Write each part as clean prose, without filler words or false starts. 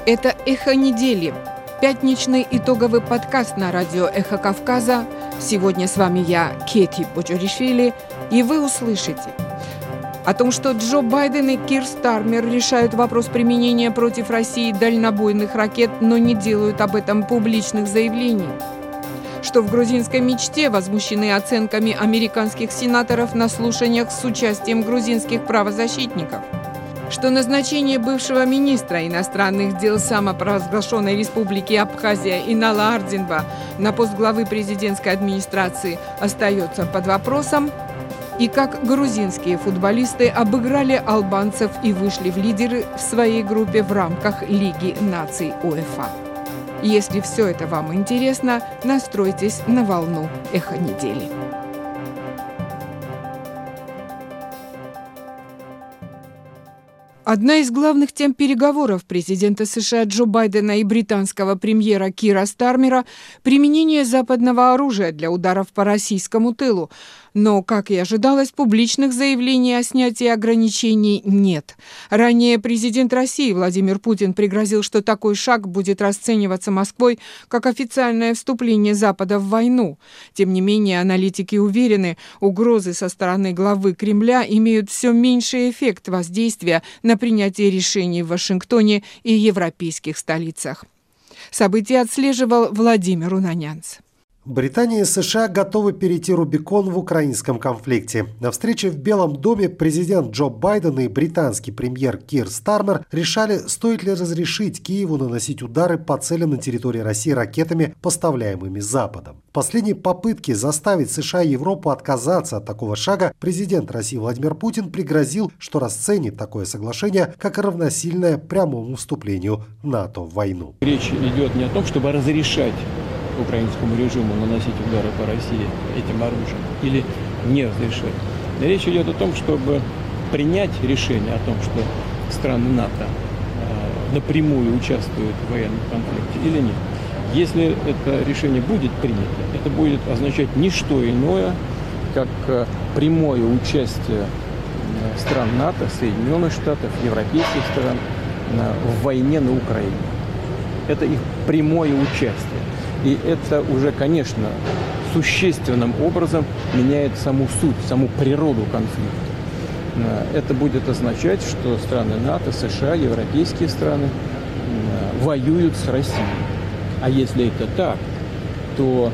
Это «Эхо недели», пятничный итоговый подкаст на радио «Эхо Кавказа». Сегодня с вами я, Кети Боджоришвили, и вы услышите о том, что Джо Байден и Кир Стармер решают вопрос применения против России дальнобойных ракет, но не делают об этом публичных заявлений. Что в грузинской мечте возмущены оценками американских сенаторов на слушаниях с участием грузинских правозащитников. Что назначение бывшего министра иностранных дел самопровозглашенной республики Абхазия Инала Ардинба на пост главы президентской администрации остается под вопросом, и как грузинские футболисты обыграли албанцев и вышли в лидеры в своей группе в рамках Лиги наций УЕФА. Если все это вам интересно, настройтесь на волну «Эхо недели». Одна из главных тем переговоров президента США Джо Байдена и британского премьера Кира Стармера – применение западного оружия для ударов по российскому тылу. Но, как и ожидалось, публичных заявлений о снятии ограничений нет. Ранее президент России Владимир Путин пригрозил, что такой шаг будет расцениваться Москвой как официальное вступление Запада в войну. Тем не менее, аналитики уверены, угрозы со стороны главы Кремля имеют все меньший эффект воздействия на принятие решений в Вашингтоне и европейских столицах. События отслеживал Владимир Унанянц. Британия и США готовы перейти Рубикон в украинском конфликте. На встрече в Белом доме президент Джо Байден и британский премьер Кир Стармер решали, стоит ли разрешить Киеву наносить удары по целям на территории России ракетами, поставляемыми Западом. В последней попытке заставить США и Европу отказаться от такого шага президент России Владимир Путин пригрозил, что расценит такое соглашение как равносильное прямому вступлению НАТО в войну. Речь идет не о том, чтобы разрешать украинскому режиму наносить удары по России этим оружием или не разрешать. Речь идет о том, чтобы принять решение о том, что страны НАТО напрямую участвуют в военном конфликте или нет. Если это решение будет принято, это будет означать не что иное, как прямое участие стран НАТО, Соединенных Штатов, европейских стран в войне на Украине. Это их прямое участие. И это уже, конечно, существенным образом меняет саму суть, саму природу конфликта. Это будет означать, что страны НАТО, США, европейские страны воюют с Россией. А если это так, то,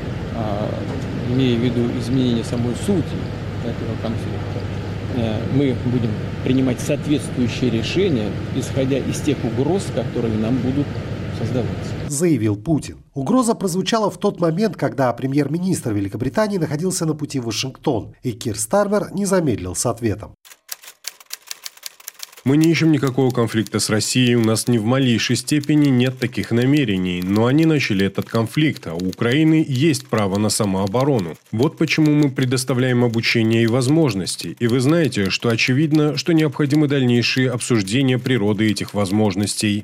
имея в виду изменение самой сути этого конфликта, мы будем принимать соответствующие решения, исходя из тех угроз, которые нам будут создаваться, заявил Путин. Угроза прозвучала в тот момент, когда премьер-министр Великобритании находился на пути в Вашингтон, и Кир Стармер не замедлил с ответом. Мы не ищем никакого конфликта с Россией, у нас ни в малейшей степени нет таких намерений, но они начали этот конфликт, а у Украины есть право на самооборону. Вот почему мы предоставляем обучение и возможности. И вы знаете, что очевидно, что необходимы дальнейшие обсуждения природы этих возможностей,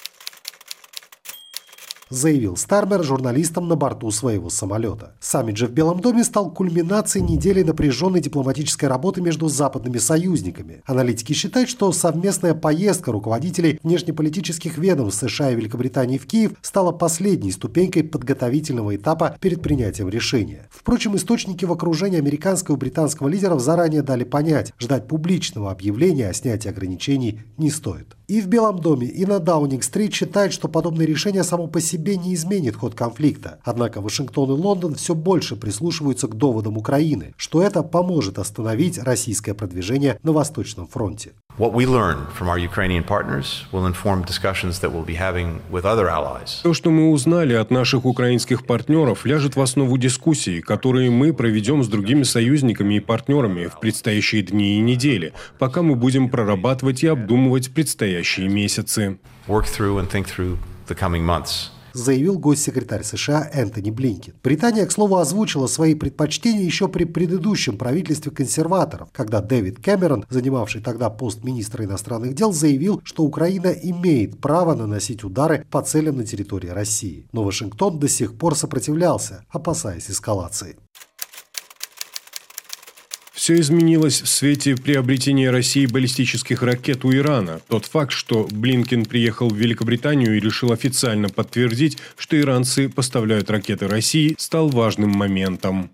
заявил Стармер журналистам на борту своего самолета. Саммит же в Белом доме стал кульминацией недели напряженной дипломатической работы между западными союзниками. Аналитики считают, что совместная поездка руководителей внешнеполитических ведомств США и Великобритании в Киев стала последней ступенькой подготовительного этапа перед принятием решения. Впрочем, источники в окружении американского и британского лидеров заранее дали понять, ждать публичного объявления о снятии ограничений не стоит. И в Белом доме, и на Даунинг-стрит считают, что подобное решение само по себе не изменит ход конфликта. Однако Вашингтон и Лондон все больше прислушиваются к доводам Украины, что это поможет остановить российское продвижение на Восточном фронте. What we learn from our Ukrainian partners will inform discussions that we'll be having with other allies. То, что мы узнали от наших украинских партнеров, ляжет в основу дискуссий, которые мы проведем с другими союзниками и партнерами в предстоящие дни и недели, пока мы будем прорабатывать и обдумывать предстоящие месяцы. Work through and think through the coming months. Заявил госсекретарь США Энтони Блинкен. Британия, к слову, озвучила свои предпочтения еще при предыдущем правительстве консерваторов, когда Дэвид Кэмерон, занимавший тогда пост министра иностранных дел, заявил, что Украина имеет право наносить удары по целям на территории России. Но Вашингтон до сих пор сопротивлялся, опасаясь эскалации. Все изменилось в свете приобретения Россией баллистических ракет у Ирана. Тот факт, что Блинкен приехал в Великобританию и решил официально подтвердить, что иранцы поставляют ракеты России, стал важным моментом.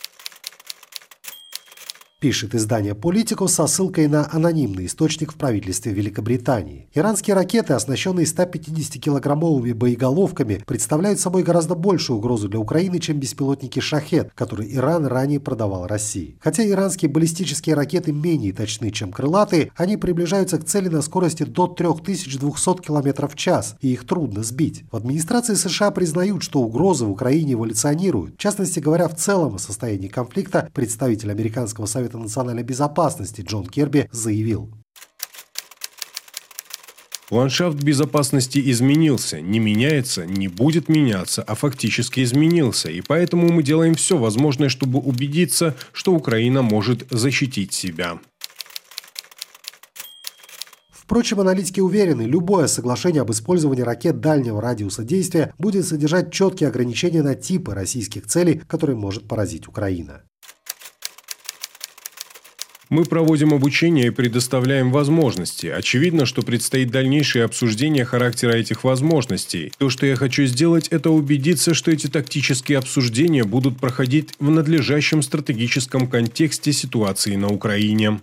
Пишет издание «Политико» со ссылкой на анонимный источник в правительстве Великобритании. Иранские ракеты, оснащенные 150-килограммовыми боеголовками, представляют собой гораздо большую угрозу для Украины, чем беспилотники «Шахед», которые Иран ранее продавал России. Хотя иранские баллистические ракеты менее точны, чем крылатые, они приближаются к цели на скорости до 3200 км в час, и их трудно сбить. В администрации США признают, что угрозы в Украине эволюционируют. В частности говоря, в целом о состоянии конфликта представитель Американского совета национальной безопасности Джон Кирби заявил: Ландшафт безопасности изменился, не меняется, не будет меняться, а фактически изменился. И поэтому мы делаем все возможное, чтобы убедиться, что Украина может защитить себя. Впрочем, аналитики уверены, любое соглашение об использовании ракет дальнего радиуса действия будет содержать четкие ограничения на типы российских целей, которые может поразить Украина. Мы проводим обучение и предоставляем возможности. Очевидно, что предстоит дальнейшее обсуждение характера этих возможностей. То, что я хочу сделать, это убедиться, что эти тактические обсуждения будут проходить в надлежащем стратегическом контексте ситуации на Украине,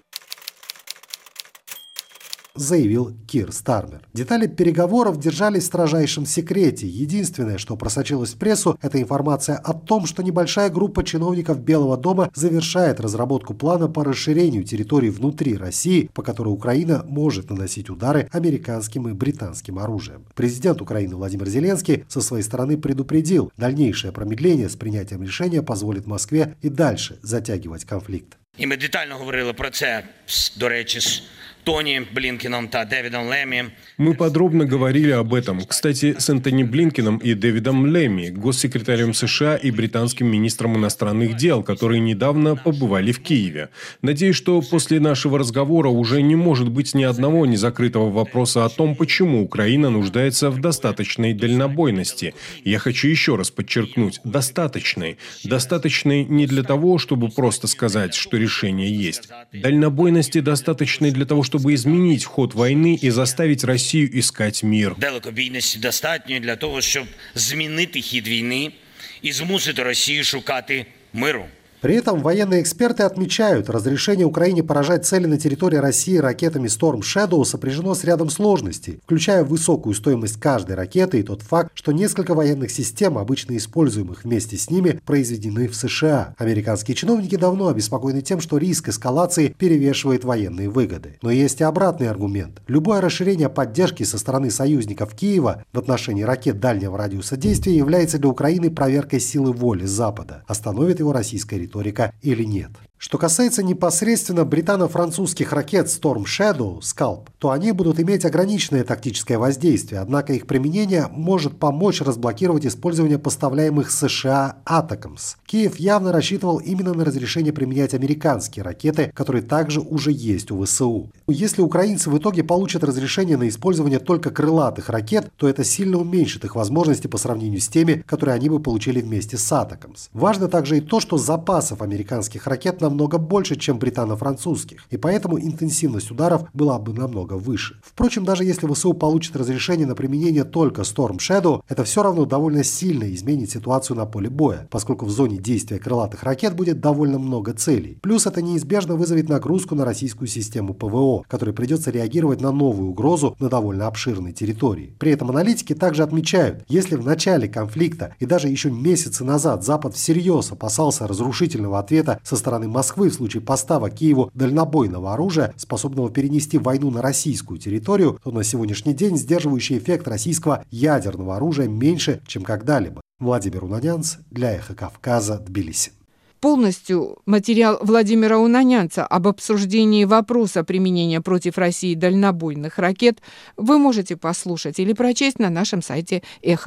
заявил Кир Стармер. Детали переговоров держались в строжайшем секрете. Единственное, что просочилось в прессу, это информация о том, что небольшая группа чиновников Белого дома завершает разработку плана по расширению территорий внутри России, по которой Украина может наносить удары американским и британским оружием. Президент Украины Владимир Зеленский со своей стороны предупредил, дальнейшее промедление с принятием решения позволит Москве и дальше затягивать конфликт. І ми детально говорили про це, до речі, з Тоні Блінкеном та Дэвидом Лемми. Мы подробно говорили об этом, кстати, с Энтони Блинкеном и Дэвидом Лемми, госсекретарем США и британским министром иностранных дел, которые недавно побывали в Киеве. Надеюсь, что после нашего разговора уже не может быть ни одного незакрытого вопроса о том, почему Украина нуждается в достаточной дальнобойности. Я хочу еще раз подчеркнуть, достаточной. Достаточной не для того, чтобы просто сказать, что решение есть. Дальнобойности достаточной для того, чтобы изменить ход войны и заставить Россию искать мир. Далекобійності достатньо для того, щоб змінити хід війни і змусити Росію шукати миру. При этом военные эксперты отмечают, разрешение Украине поражать цели на территории России ракетами Storm Shadow сопряжено с рядом сложностей, включая высокую стоимость каждой ракеты и тот факт, что несколько военных систем, обычно используемых вместе с ними, произведены в США. Американские чиновники давно обеспокоены тем, что риск эскалации перевешивает военные выгоды. Но есть и обратный аргумент. Любое расширение поддержки со стороны союзников Киева в отношении ракет дальнего радиуса действия является для Украины проверкой силы воли Запада. Остановит его российская риторика или нет. Что касается непосредственно британо-французских ракет Storm Shadow, Scalp, то они будут иметь ограниченное тактическое воздействие, однако их применение может помочь разблокировать использование поставляемых США Атакамс. Киев явно рассчитывал именно на разрешение применять американские ракеты, которые также уже есть у ВСУ. Если украинцы в итоге получат разрешение на использование только крылатых ракет, то это сильно уменьшит их возможности по сравнению с теми, которые они бы получили вместе с Атакамс. Важно также и то, что запасов американских ракет намного больше, чем британо-французских, и поэтому интенсивность ударов была бы намного выше. Впрочем, даже если ВСУ получит разрешение на применение только Storm Shadow, это все равно довольно сильно изменит ситуацию на поле боя, поскольку в зоне действия крылатых ракет будет довольно много целей. Плюс это неизбежно вызовет нагрузку на российскую систему ПВО, которой придется реагировать на новую угрозу на довольно обширной территории. При этом аналитики также отмечают, если в начале конфликта и даже еще месяцы назад Запад всерьез опасался разрушительного ответа со стороны Москвы в случае поставок Киеву дальнобойного оружия, способного перенести войну на российскую территорию, то на сегодняшний день сдерживающий эффект российского ядерного оружия меньше, чем когда-либо. Владимир Унанянц для Эхо Кавказа, Тбилиси. Полностью материал Владимира Унанянца об обсуждении вопроса применения против России дальнобойных ракет вы можете послушать или прочесть на нашем сайте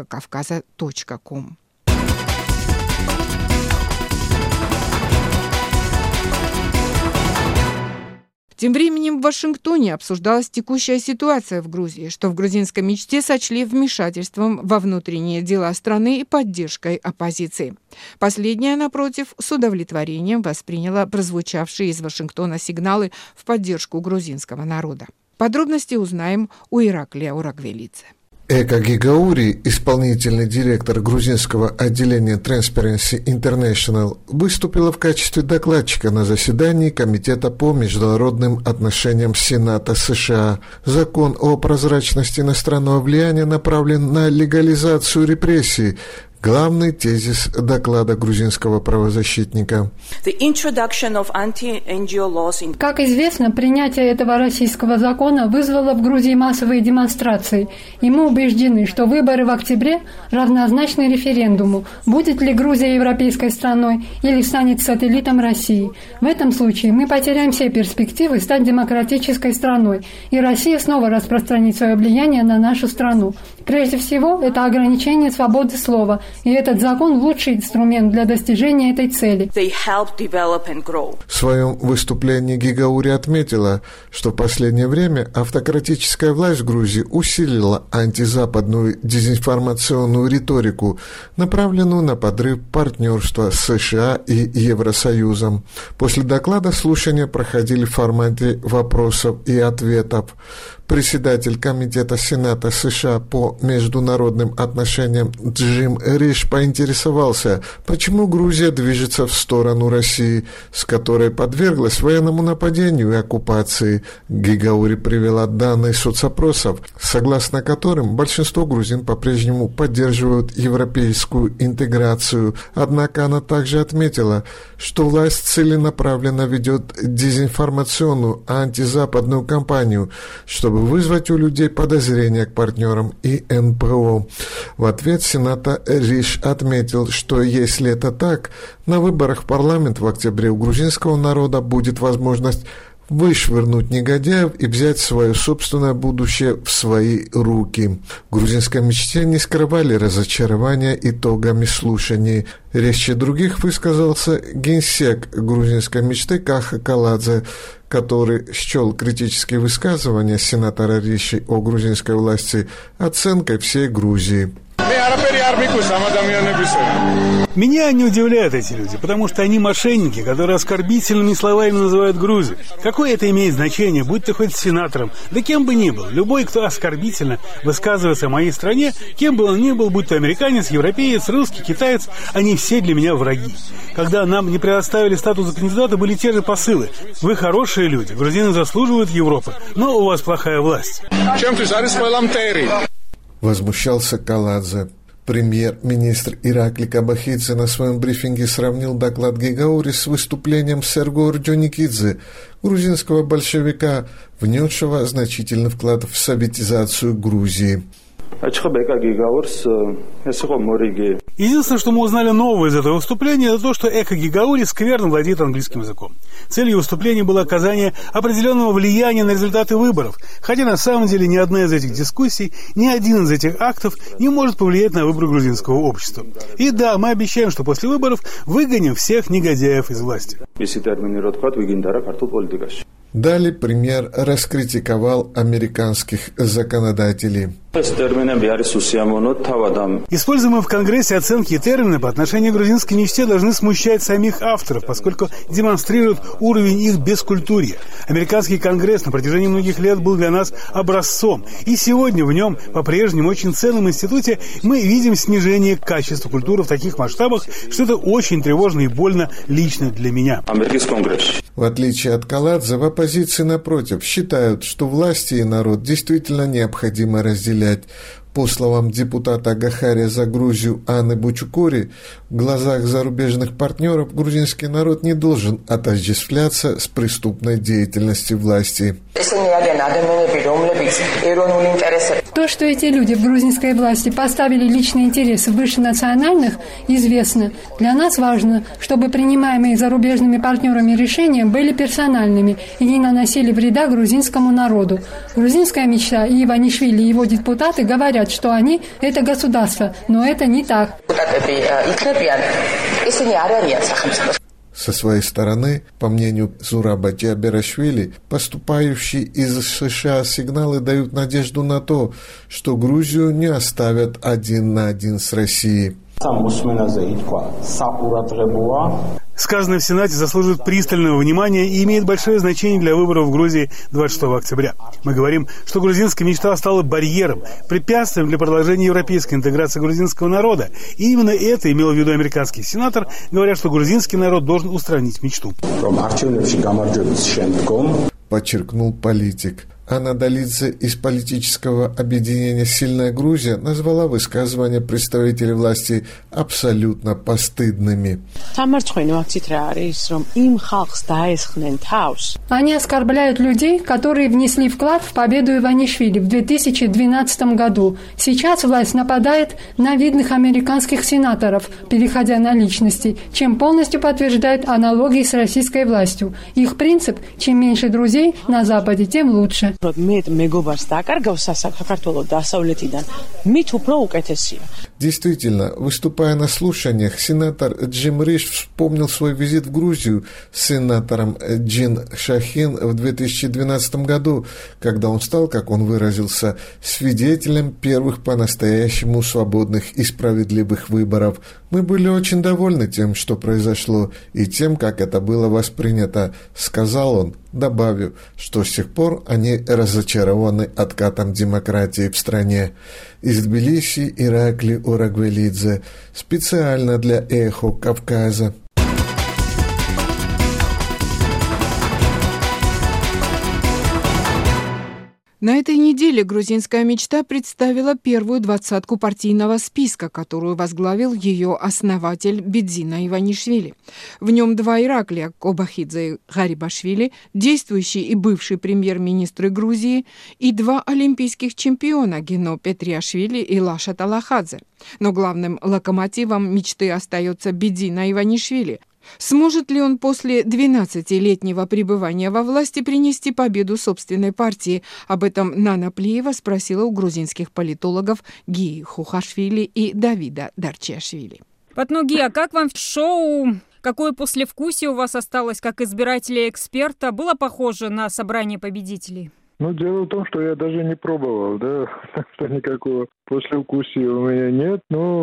эхокавказа.ком. В Тем временем в Вашингтоне обсуждалась текущая ситуация в Грузии, что в грузинской мечте сочли вмешательством во внутренние дела страны и поддержкой оппозиции. Последняя, напротив, с удовлетворением восприняла прозвучавшие из Вашингтона сигналы в поддержку грузинского народа. Подробности узнаем у Ираклия Урагвелидзе. Эка Гигаури, исполнительный директор грузинского отделения Transparency International, выступила в качестве докладчика на заседании Комитета по международным отношениям Сената США. Закон о прозрачности иностранного влияния направлен на легализацию репрессий. Главный тезис доклада грузинского правозащитника. Как известно, принятие этого российского закона вызвало в Грузии массовые демонстрации, и мы убеждены, что выборы в октябре равнозначны референдуму, будет ли Грузия европейской страной или станет сателлитом России. В этом случае мы потеряем все перспективы стать демократической страной, и Россия снова распространит свое влияние на нашу страну. Прежде всего, это ограничение свободы слова, и этот закон – лучший инструмент для достижения этой цели. В своем выступлении Гигаури отметила, что в последнее время автократическая власть в Грузии усилила антизападную дезинформационную риторику, направленную на подрыв партнерства с США и Евросоюзом. После доклада слушания проходили в формате вопросов и ответов. Председатель Комитета Сената США по международным отношениям Джим Риш поинтересовался, почему Грузия движется в сторону России, с которой подверглась военному нападению и оккупации. Гигаури привела данные соцопросов, согласно которым большинство грузин по-прежнему поддерживают европейскую интеграцию. Однако она также отметила, что власть целенаправленно ведет дезинформационную антизападную кампанию, чтобы вызвать у людей подозрения к партнерам и НПО. В ответ Сената Риш отметил, что если это так, на выборах в парламент в октябре у грузинского народа будет возможность вышвырнуть негодяев и взять свое собственное будущее в свои руки. В грузинской мечте не скрывали разочарования итогами слушаний. Резче других высказался генсек грузинской мечты Каха Каладзе, который счел критические высказывания сенатора Риши о грузинской власти оценкой всей Грузии. Меня не удивляют эти люди, потому что они мошенники, которые оскорбительными словами называют Грузию. Какое это имеет значение, будь ты хоть сенатором, да кем бы ни был. Любой, кто оскорбительно высказывается о моей стране, кем бы он ни был, будь то американец, европеец, русский, китаец, они все для меня враги. Когда нам не предоставили статус кандидата, были те же посылы. Вы хорошие люди, грузины заслуживают Европы, но у вас плохая власть. Возмущался Каладзе. Премьер-министр Иракли Кабахидзе на своем брифинге сравнил доклад Гигаури с выступлением Серго Орджоникидзе, грузинского большевика, внесшего значительный вклад в советизацию Грузии. Единственное, что мы узнали нового из этого выступления, это то, что Эка Гигаури скверно владеет английским языком. Целью выступления было оказание определенного влияния на результаты выборов, хотя на самом деле ни одна из этих дискуссий, ни один из этих актов не может повлиять на выбор грузинского общества. И да, мы обещаем, что после выборов выгоним всех негодяев из власти. Далее премьер раскритиковал американских законодателей. Используемые в Конгрессе оценки и термины по отношению к грузинской мечте должны смущать самих авторов, поскольку демонстрируют уровень их бескультурья. Американский Конгресс на протяжении многих лет был для нас образцом, и сегодня в нем, по-прежнему очень ценном институте, мы видим снижение качества культуры в таких масштабах, что это очень тревожно и больно лично для меня. В отличие от Каладзе, в оппозиции, напротив, считают, что власти и народ действительно необходимо разделять. По словам депутата Гахария за Грузию Анны Бучукори, в глазах зарубежных партнеров грузинский народ не должен отождествляться с преступной деятельностью власти. То, что эти люди в грузинской власти поставили личные интересы выше национальных, известно. Для нас важно, чтобы принимаемые зарубежными партнерами решения были персональными и не наносили вреда грузинскому народу. Грузинская мечта и Иванишвили и его депутаты говорят, что они – это государство, но это не так. Со своей стороны, по мнению Зураба Джаберашвили, поступающие из США сигналы дают надежду на то, что Грузию не оставят один на один с Россией. Сказанное в Сенате заслуживает пристального внимания и имеет большое значение для выборов в Грузии 26 октября. Мы говорим, что грузинская мечта стала барьером, препятствием для продолжения европейской интеграции грузинского народа. И именно это имел в виду американский сенатор, говоря, что грузинский народ должен устранить мечту. Подчеркнул политик. Анна Долидзе из политического объединения «Сильная Грузия» назвала высказывания представителей власти абсолютно постыдными. Они оскорбляют людей, которые внесли вклад в победу Иванишвили в 2012 году. Сейчас власть нападает на видных американских сенаторов, переходя на личности, чем полностью подтверждает аналогии с российской властью. Их принцип – чем меньше друзей на Западе, тем лучше. Действительно, выступая на слушаниях, сенатор Джим Риш вспомнил свой визит в Грузию с сенатором Джин Шахин в 2012 году, когда он стал, как он выразился, свидетелем первых по-настоящему свободных и справедливых выборов. Мы были очень довольны тем, что произошло, и тем, как это было воспринято, сказал он, добавив, что с тех пор они разочарованы откатом демократии в стране. Из Тбилиси Иракли Урагвелидзе, специально для «Эхо Кавказа». На этой неделе грузинская мечта представила первую двадцатку партийного списка, которую возглавил ее основатель Бидзина Иванишвили. В нем два Ираклия Кобахидзе и Гарибашвили, действующий и бывший премьер-министры Грузии, и два олимпийских чемпиона Гено Петриашвили и Лаша Талахадзе. Но главным локомотивом мечты остается Бидзина Иванишвили. Сможет ли он после 12-летнего пребывания во власти принести победу собственной партии? Об этом Нана Плиева спросила у грузинских политологов Гии Хухашвили и Давида Дарчиашвили. Патну Гия, как вам шоу? Какое послевкусие у вас осталось как избирателя и эксперта? Было похоже на собрание победителей? Дело в том, что я даже не пробовал, что никакого послевкусия у меня нет.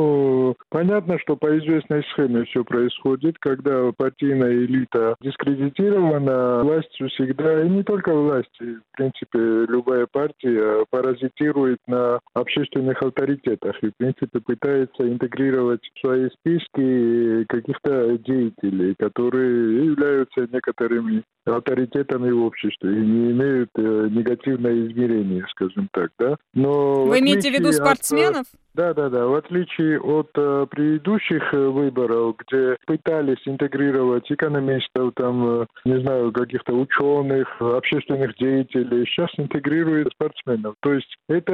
Понятно, что по известной схеме все происходит, когда партийная элита дискредитирована, власть всегда, и не только власть, в принципе, любая партия паразитирует на общественных авторитетах и, в принципе, пытается интегрировать в свои списки каких-то деятелей, которые являются некоторыми авторитетами в обществе и не имеют негативное измерение, скажем так, да. Но вы имеете в виду спортсменов? Да. В отличие от предыдущих выборов, где пытались интегрировать экономистов, каких-то ученых, общественных деятелей, сейчас интегрируют спортсменов. То есть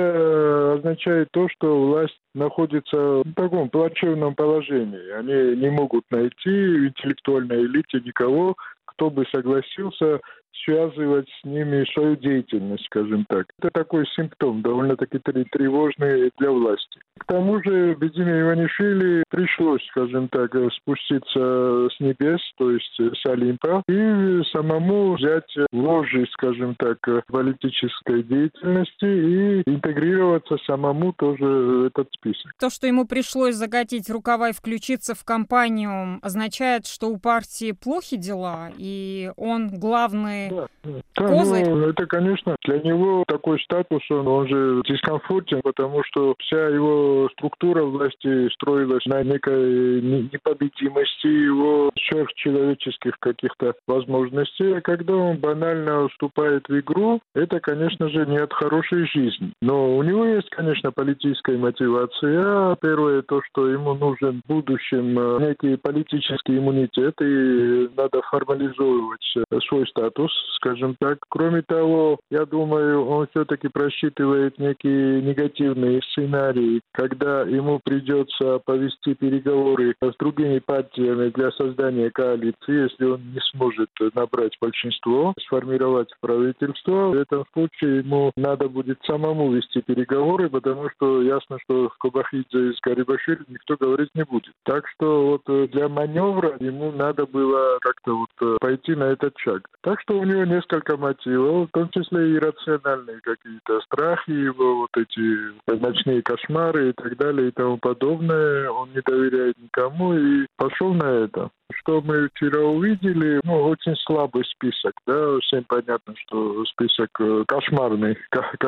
это означает то, что власть находится в таком плачевном положении. Они не могут найти в интеллектуальной элите никого, кто бы согласился связывать с ними свою деятельность, скажем так. Это такой симптом, довольно-таки тревожный для власти. К тому же Бидзине Иванишвили пришлось, скажем так, спуститься с небес, то есть с Олимпа, и самому взять вожжи, скажем так, политической деятельности и интегрироваться самому тоже в этот список. То, что ему пришлось закатить рукава и включиться в кампанию, означает, что у партии плохи дела, и он главный козырь? Это, конечно, для него такой статус, он же дискомфортен, потому что вся его структура власти строилась на некой непобедимости его сверхчеловеческих каких-то возможностей. А когда он банально вступает в игру, это, конечно же, не от хорошей жизни. Но у него есть, конечно, политическая мотивация. Первое, то, что ему нужен в будущем некий политический иммунитет, и надо формализовывать свой статус скажем так. Кроме того, я думаю, он все-таки просчитывает некие негативные сценарии, когда ему придется повести переговоры с другими партиями для создания коалиции, если он не сможет набрать большинство, сформировать правительство. В этом случае ему надо будет самому вести переговоры, потому что ясно, что с Кобахидзе и с Гарибашвили никто говорить не будет. Так что вот для маневра ему надо было как-то вот пойти на этот шаг. Так что у него несколько мотивов, в том числе и рациональные какие-то страхи его, вот эти ночные кошмары и так далее и тому подобное. Он не доверяет никому и пошел на это. Что мы вчера увидели, очень слабый список, да, всем понятно, что список кошмарный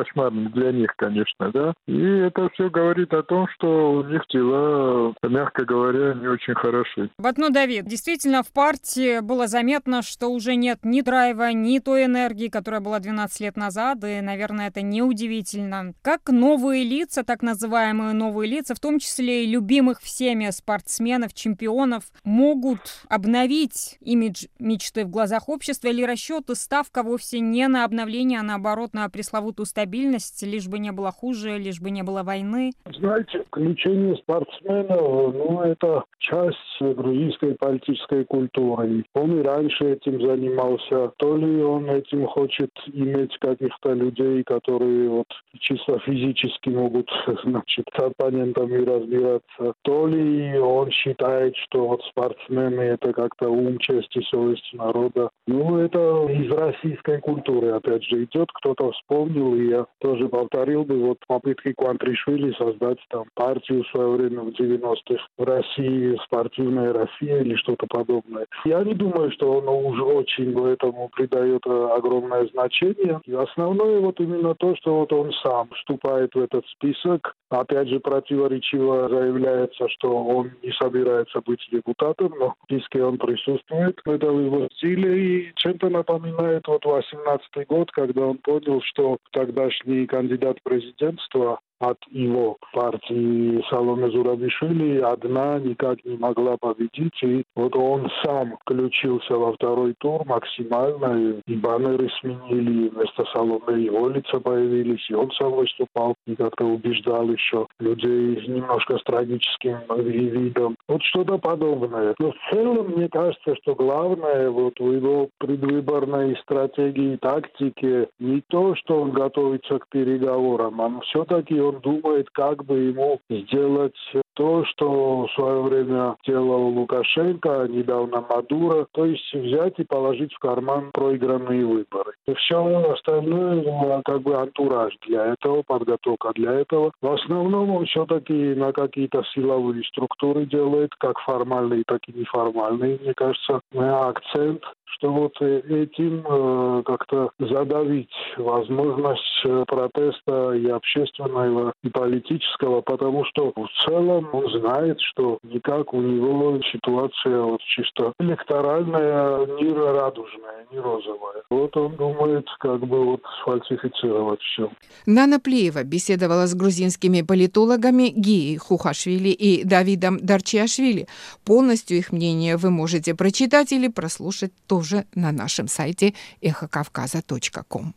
для них, конечно, да. И это все говорит о том, что у них дела, мягко говоря, не очень хороши. Батну Давид, действительно, в партии было заметно, что уже нет ни драйва, ни той энергии, которая была 12 лет назад, и, наверное, это неудивительно. Как новые лица, так называемые новые лица, в том числе и любимых всеми спортсменов, чемпионов, могут обновить имидж мечты в глазах общества, или расчет и ставка вовсе не на обновление, а наоборот на пресловутую стабильность, лишь бы не было хуже, лишь бы не было войны? Знаете, включение спортсменов, это часть грузинской политической культуры. Он и раньше этим занимался. То ли он этим хочет иметь каких-то людей, которые вот чисто физически могут, с оппонентами разбираться. То ли он считает, что вот спортсмены это как-то ум, честь и совесть народа. Это из российской культуры, опять же, идет. Кто-то вспомнил, и я тоже повторил бы, вот попытки Куантришвили создать там партию в свое время в 90-х в России, спортивная Россия или что-то подобное. Я не думаю, что он уже очень этому придает огромное значение. И основное вот именно то, что вот он сам вступает в этот список. Опять же, противоречиво заявляется, что он не собирается быть депутатом, но в списке он присутствует. Это в его стиле и чем-то напоминает 18-й год, когда он понял, что тогдашний кандидат президентства от его партии Саломе Зурабишвили одна никак не могла победить. И вот он сам включился во второй тур максимально. И баннеры сменили, вместо Саломе его лица появились, и он сам выступал и как-то убеждал еще людей немножко с трагическим видом. Вот что-то подобное. Но в целом, мне кажется, что главное в его предвыборной стратегии и тактике не то, что он готовится к переговорам, а все-таки он думает, как бы ему сделать то, что в свое время делал Лукашенко, недавно Мадуро, то есть взять и положить в карман проигранные выборы. И все остальное, как бы антураж для этого, подготовка для этого. В основном он все-таки на какие-то силовые структуры делает, как формальные, так и неформальные. Мне кажется, акцент, что вот этим как-то задавить возможность протеста и общественного, и политического, потому что в целом он знает, что никак у него ситуация вот чисто электоральная, не радужная, не розовая. Вот он думает как бы вот сфальсифицировать все. Нана Плеева беседовала с грузинскими политологами Гией Хухашвили и Давидом Дарчиашвили. Полностью их мнение вы можете прочитать или прослушать тоже на нашем сайте эхокавказа.ком.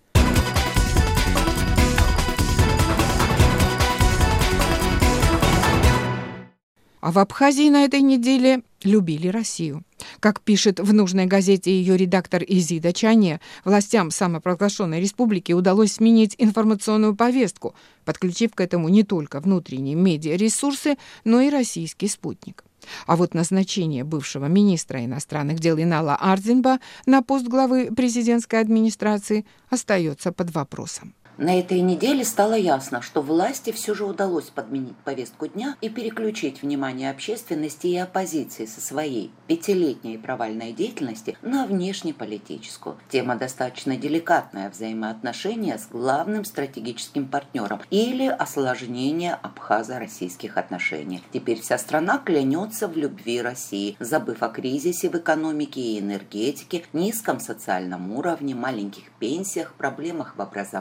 А в Абхазии на этой неделе любили Россию. Как пишет в нужной газете ее редактор Изида Чане, властям самопровозглашенной республики удалось сменить информационную повестку, подключив к этому не только внутренние медиаресурсы, но и российский спутник. А вот назначение бывшего министра иностранных дел Инала Ардзинба на пост главы президентской администрации остается под вопросом. На этой неделе стало ясно, что власти все же удалось подменить повестку дня и переключить внимание общественности и оппозиции со своей пятилетней провальной деятельности на внешнеполитическую. Тема достаточно деликатная: взаимоотношения с главным стратегическим партнером или осложнение абхазо-российских отношений. Теперь вся страна клянется в любви России, забыв о кризисе в экономике и энергетике, низком социальном уровне, маленьких пенсиях, проблемах в образовании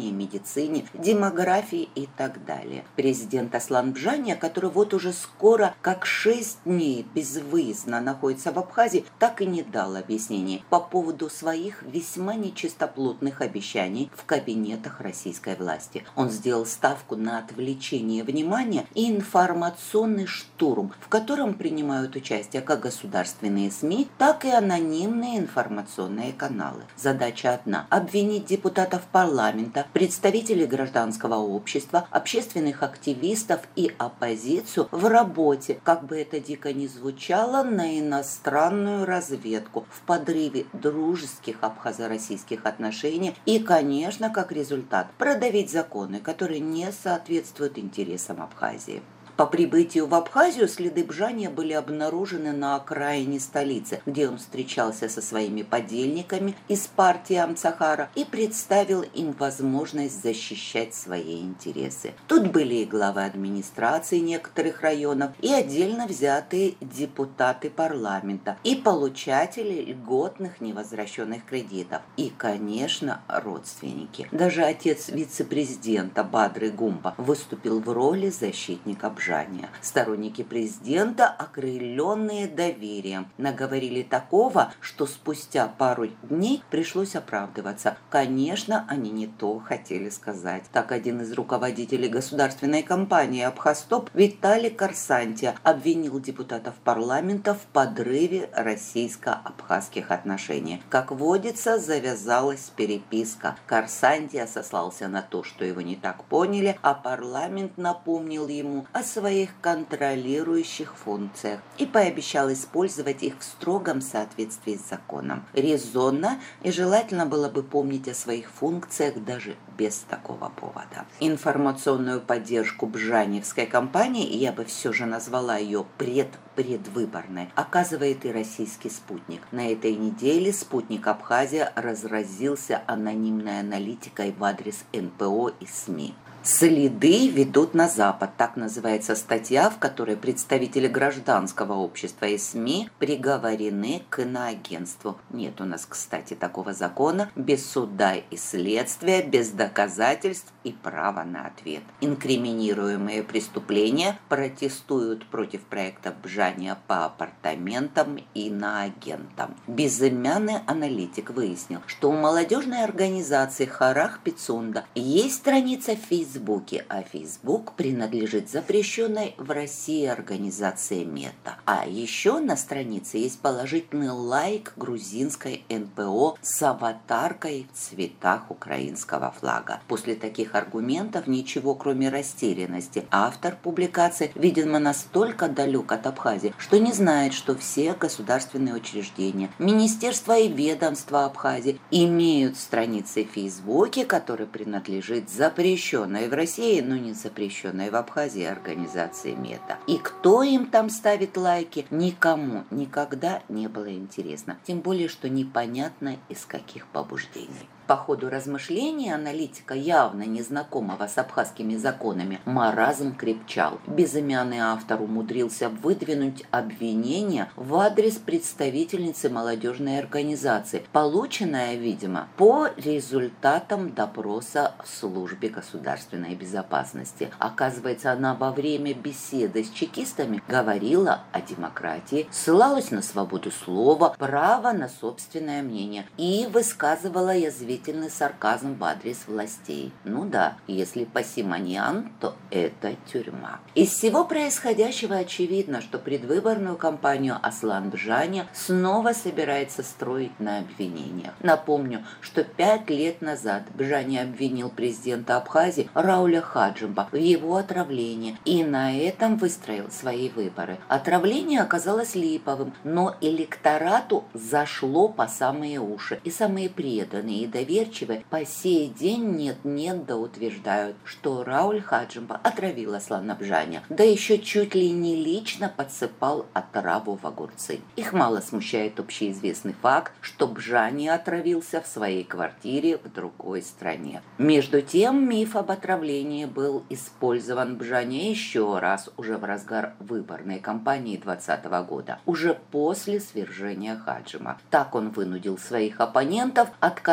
образовании, медицине, демографии и так далее. Президент Аслан Бжания, который вот уже скоро как 6 дней безвыездно находится в Абхазии, так и не дал объяснений по поводу своих весьма нечистоплотных обещаний в кабинетах российской власти. Он сделал ставку на отвлечение внимания и информационный штурм, в котором принимают участие как государственные СМИ, так и анонимные информационные каналы. Задача одна – обвинить депутатов парламента, представителей гражданского общества, общественных активистов и оппозицию в работе, как бы это дико ни звучало, на иностранную разведку, в подрыве дружеских абхазо-российских отношений и, конечно, как результат, продавить законы, которые не соответствуют интересам Абхазии. По прибытию в Абхазию следы Бжания были обнаружены на окраине столицы, где он встречался со своими подельниками из партии Амцахара и представил им возможность защищать свои интересы. Тут были и главы администрации некоторых районов, и отдельно взятые депутаты парламента, и получатели льготных невозвращенных кредитов, и, конечно, родственники. Даже отец вице-президента Бадры Гумба выступил в роли защитника Бжания. Сторонники президента, окрыленные доверием, наговорили такого, что спустя пару дней пришлось оправдываться. Конечно, они не то хотели сказать. Так один из руководителей государственной компании «Абхазтоп» Виталий Корсантия обвинил депутатов парламента в подрыве российско-абхазских отношений. Как водится, завязалась переписка. Корсантия сослался на то, что его не так поняли, а парламент напомнил ему о своих контролирующих функциях и пообещал использовать их в строгом соответствии с законом. Резонно и желательно было бы помнить о своих функциях даже без такого повода. Информационную поддержку бжаниевской кампании, я бы все же назвала ее предвыборной, оказывает и российский «Спутник». На этой неделе «Спутник Абхазия» разразился анонимной аналитикой в адрес НПО и СМИ. «Следы ведут на Запад» – так называется статья, в которой представители гражданского общества и СМИ приговорены к иноагентству. Нет у нас, кстати, такого закона. Без суда и следствия, без доказательств и права на ответ. Инкриминируемые преступления протестуют против проекта Бжания по апартаментам и иноагентам. Безымянный аналитик выяснил, что у молодежной организации Харах Пицунда есть страница в Фейсбуке, а Фейсбук принадлежит запрещенной в России организации Мета. А еще на странице есть положительный лайк грузинской НПО с аватаркой в цветах украинского флага. После таких аргументов ничего, кроме растерянности, автор публикации, видимо, настолько далек от Абхазии, что не знает, что все государственные учреждения, министерства и ведомства Абхазии имеют страницы в Фейсбуке, которые принадлежит запрещенной в России, но не запрещенной в Абхазии организации Мета. И кто им там ставит лайки, никому никогда не было интересно. Тем более, что непонятно из каких побуждений. По ходу размышлений аналитика, явно незнакомого с абхазскими законами, маразм крепчал. Безымянный автор умудрился выдвинуть обвинение в адрес представительницы молодежной организации, полученное, видимо, по результатам допроса в службе государственной безопасности. Оказывается, она во время беседы с чекистами говорила о демократии, ссылалась на свободу слова, право на собственное мнение и высказывала язвительный сарказм в адрес властей. Ну да, если пассимоньян, то это тюрьма. Из всего происходящего очевидно, что предвыборную кампанию Аслан Бжания снова собирается строить на обвинениях. Напомню, что 5 лет назад Бжания обвинил президента Абхазии Рауля Хаджимба в его отравлении и на этом выстроил свои выборы. Отравление оказалось липовым, но электорату зашло по самые уши, и самые преданные и доверчивые по сей день нет-нет да утверждают, что Рауль Хаджимба отравил Аслана Бжания, да еще чуть ли не лично подсыпал отраву в огурцы. Их мало смущает общеизвестный факт, что Бжания отравился в своей квартире в другой стране. Между тем, миф об отравлении был использован Бжания еще раз уже в разгар выборной кампании 2020 года, уже после свержения Хаджима. Так он вынудил своих оппонентов отказаться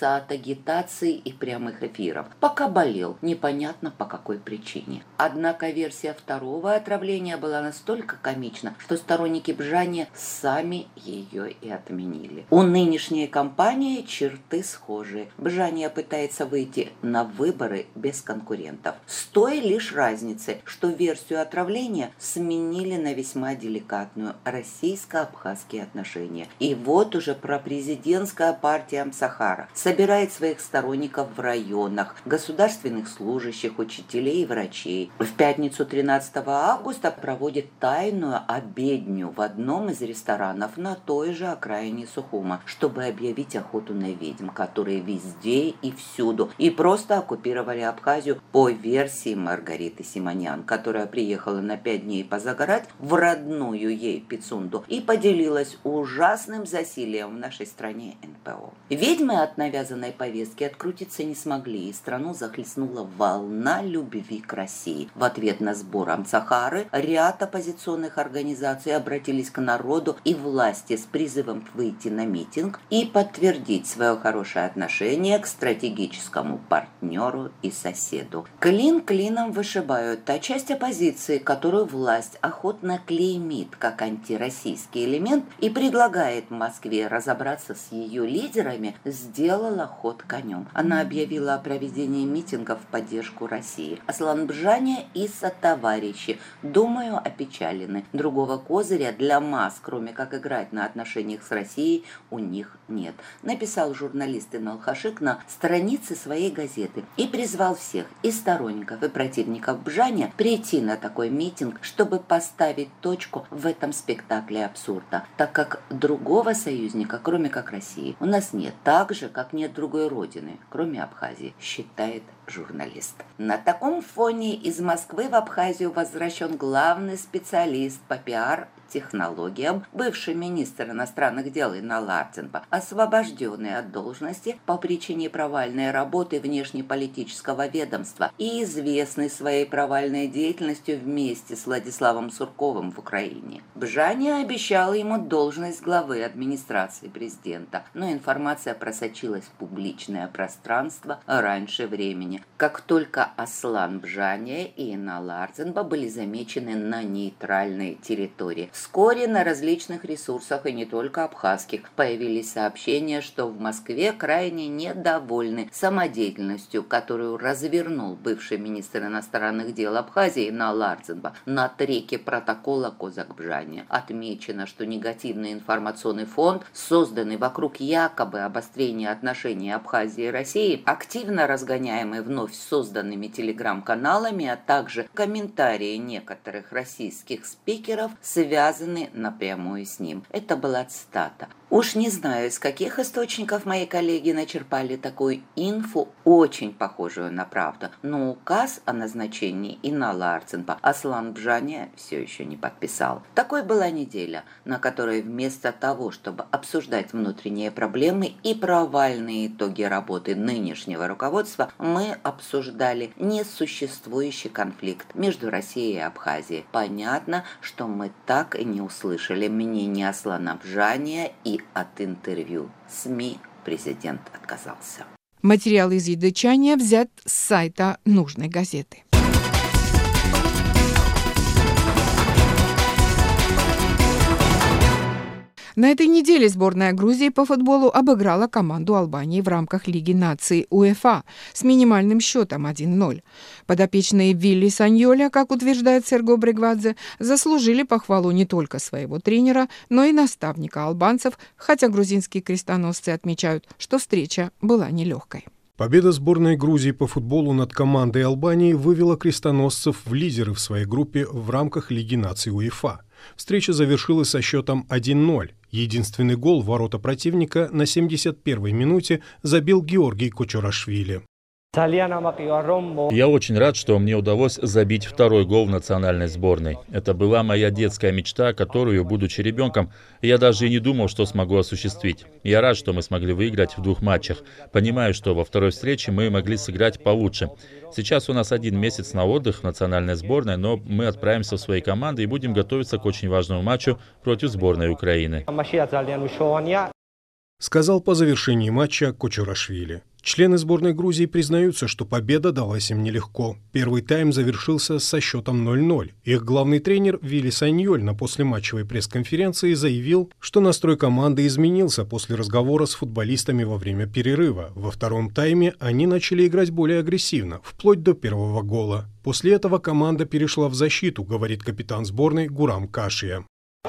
отказался от агитации и прямых эфиров, пока болел, непонятно по какой причине. Однако версия второго отравления была настолько комична, что сторонники Бжания сами ее и отменили. У нынешней кампании черты схожие. Бжания пытается выйти на выборы без конкурентов. С той лишь разницей, что версию отравления сменили на весьма деликатную – российско-абхазские отношения. И вот уже пропрезидентская партия Амсахара собирает своих сторонников в районах, государственных служащих, учителей и врачей. В пятницу 13 августа проводит тайную обедню в одном из ресторанов на той же окраине Сухума, чтобы объявить охоту на ведьм, которые везде и всюду, и просто оккупировали Абхазию по версии Маргариты Симонян, которая приехала на 5 дней позагорать в родную ей Пицунду и поделилась ужасным засилием в нашей стране НПО. Ведьмы от навязанной повестки открутиться не смогли, и страну захлестнула волна любви к России. В ответ на сбор Амсахары ряд оппозиционных организаций обратились к народу и власти с призывом выйти на митинг и подтвердить свое хорошее отношение к стратегическому партнеру и соседу. Клин клином вышибают та часть оппозиции, которую власть охотно клеймит как антироссийский элемент и предлагает Москве разобраться с ее лидерами, сделала ход конем. Она объявила о проведении митингов в поддержку России. Аслан Бжания и сотоварищи, думаю, опечалены. Другого козыря для масс, кроме как играть на отношениях с Россией, у них нет, написал журналист Инал Хашик на странице своей газеты и призвал всех и сторонников, и противников Бжания прийти на такой митинг, чтобы поставить точку в этом спектакле абсурда, так как другого союзника, кроме как России, у нас нет, так же, как нет другой родины, кроме Абхазии, считает журналист. На таком фоне из Москвы в Абхазию возвращен главный специалист по пиар-технологиям, бывший министр иностранных дел Инал Арцинба, освобожденный от должности по причине провальной работы внешнеполитического ведомства и известный своей провальной деятельностью вместе с Владиславом Сурковым в Украине. Бжания обещал ему должность главы администрации президента, но информация просочилась в публичное пространство раньше времени, как только Аслан Бжания и Инал Арцинба были замечены на нейтральной территории. Вскоре на различных ресурсах, и не только абхазских, появились сообщения, что в Москве крайне недовольны самодеятельностью, которую развернул бывший министр иностранных дел Абхазии Инал Арцинба на треке протокола Козак-Бжания. Отмечено, что негативный информационный фонд, созданный вокруг якобы обострения отношений Абхазии и России, активно разгоняемый вновь созданными телеграм-каналами, а также комментарии некоторых российских спикеров, связаны напрямую с ним. Это была цитата. Уж не знаю, из каких источников мои коллеги начерпали такую инфу, очень похожую на правду, но указ о назначении Инала Арцинба Аслан Бжания все еще не подписал. Такой была неделя, на которой вместо того, чтобы обсуждать внутренние проблемы и провальные итоги работы нынешнего руководства, мы обсуждали несуществующий конфликт между Россией и Абхазией. Понятно, что мы так и не услышали мнение Аслана Бжания, и от интервью СМИ президент отказался. Материал из Едычания взят с сайта нужной газеты. На этой неделе сборная Грузии по футболу обыграла команду Албании в рамках Лиги наций УЕФА с минимальным счетом 1-0. Подопечные Вилли Саньоля, как утверждает Серго Брегвадзе, заслужили похвалу не только своего тренера, но и наставника албанцев, хотя грузинские крестоносцы отмечают, что встреча была нелегкой. Победа сборной Грузии по футболу над командой Албании вывела крестоносцев в лидеры в своей группе в рамках Лиги наций УЕФА. Встреча завершилась со счетом 1-0. Единственный гол в ворота противника на 71-й минуте забил Георгий Кочурашвили. Я очень рад, что мне удалось забить второй гол в национальной сборной. Это была моя детская мечта, которую, будучи ребенком, я даже и не думал, что смогу осуществить. Я рад, что мы смогли выиграть в 2 матчах. Понимаю, что во второй встрече мы могли сыграть получше. Сейчас у нас 1 месяц на отдых в национальной сборной, но мы отправимся в свои команды и будем готовиться к очень важному матчу против сборной Украины. сказал по завершении матча Кочурашвили. Члены сборной Грузии признаются, что победа далась им нелегко. Первый тайм завершился со счетом 0-0. Их главный тренер Вилис Аньоль на послематчевой пресс-конференции заявил, что настрой команды изменился после разговора с футболистами во время перерыва. Во втором тайме они начали играть более агрессивно, вплоть до первого гола. После этого команда перешла в защиту, говорит капитан сборной Гурам Кашия.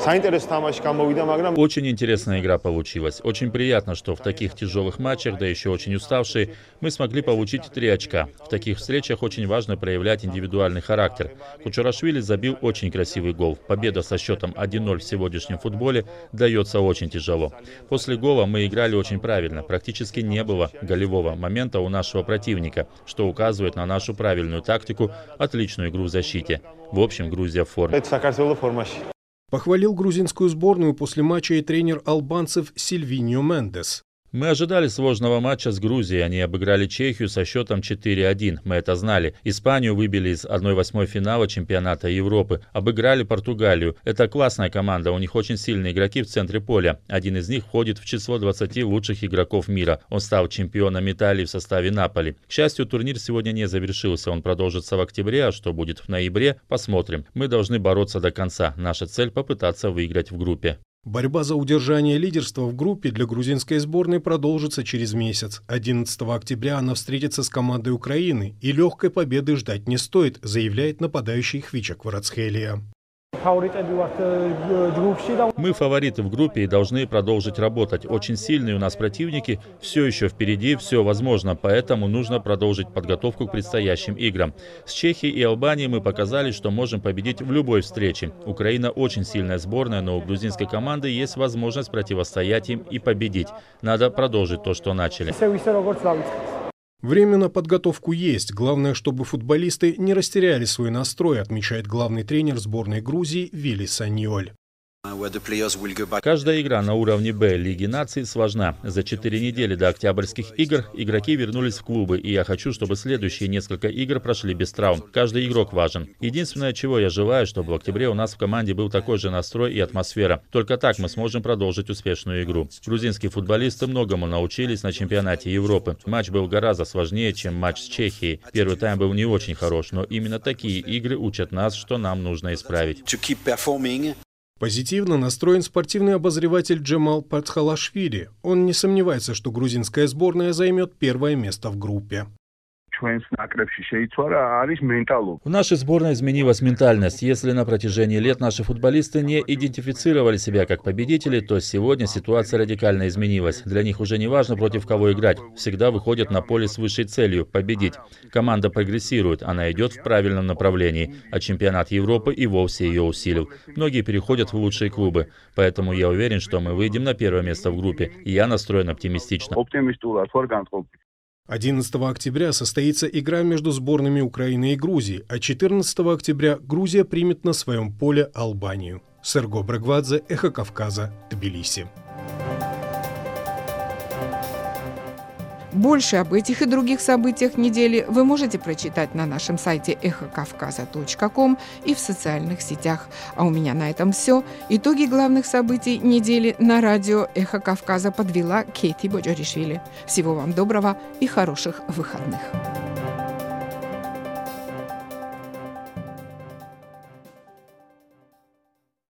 Очень интересная игра получилась. Очень приятно, что в таких тяжелых матчах, да еще очень уставшие, мы смогли получить 3 очка. В таких встречах очень важно проявлять индивидуальный характер. Кочурашвили забил очень красивый гол. Победа со счетом 1-0 в сегодняшнем футболе дается очень тяжело. После гола мы играли очень правильно. Практически не было голевого момента у нашего противника, что указывает на нашу правильную тактику, отличную игру в защите. В общем, Грузия в форме. Похвалил грузинскую сборную после матча и тренер албанцев Сильвиньо Мендес. Мы ожидали сложного матча с Грузией. Они обыграли Чехию со счетом 4-1. Мы это знали. Испанию выбили из 1/8 финала чемпионата Европы. Обыграли Португалию. Это классная команда. У них очень сильные игроки в центре поля. Один из них входит в число 20 лучших игроков мира. Он стал чемпионом Италии в составе Наполи. К счастью, турнир сегодня не завершился. Он продолжится в октябре, а что будет в ноябре, посмотрим. Мы должны бороться до конца. Наша цель – попытаться выиграть в группе. Борьба за удержание лидерства в группе для грузинской сборной продолжится через месяц. 11 октября она встретится с командой Украины, и легкой победы ждать не стоит, заявляет нападающий Хвича Кварацхелия. Мы фавориты в группе и должны продолжить работать. Очень сильные у нас противники, все еще впереди, все возможно, поэтому нужно продолжить подготовку к предстоящим играм. С Чехией и Албанией мы показали, что можем победить в любой встрече. Украина очень сильная сборная, но у грузинской команды есть возможность противостоять им и победить. Надо продолжить то, что начали. Время на подготовку есть. Главное, чтобы футболисты не растеряли свой настрой, отмечает главный тренер сборной Грузии Вилис Аньоль. Каждая игра на уровне Б Лиги наций сложна. За 4 недели до октябрьских игр игроки вернулись в клубы, и я хочу, чтобы следующие несколько игр прошли без травм. Каждый игрок важен. Единственное, чего я желаю, чтобы в октябре у нас в команде был такой же настрой и атмосфера. Только так мы сможем продолжить успешную игру. Грузинские футболисты многому научились на чемпионате Европы. Матч был гораздо сложнее, чем матч с Чехией. Первый тайм был не очень хорош, но именно такие игры учат нас, что нам нужно исправить. Позитивно настроен спортивный обозреватель Джемал Патхалашвили. Он не сомневается, что грузинская сборная займет первое место в группе. В нашей сборной изменилась ментальность. Если на протяжении лет наши футболисты не идентифицировали себя как победители, то сегодня ситуация радикально изменилась. Для них уже не важно, против кого играть. Всегда выходят на поле с высшей целью – победить. Команда прогрессирует, она идет в правильном направлении. А чемпионат Европы и вовсе ее усилил. Многие переходят в лучшие клубы. Поэтому я уверен, что мы выйдем на первое место в группе. И я настроен оптимистично. 11 октября состоится игра между сборными Украины и Грузии, а 14 октября Грузия примет на своем поле Албанию. Серго Брагвадзе, Эхо Кавказа, Тбилиси. Больше об этих и других событиях недели вы можете прочитать на нашем сайте эхокавказа.ком и в социальных сетях. А у меня на этом все. Итоги главных событий недели на радио «Эхо Кавказа» подвела Кети Боджоришвили. Всего вам доброго и хороших выходных.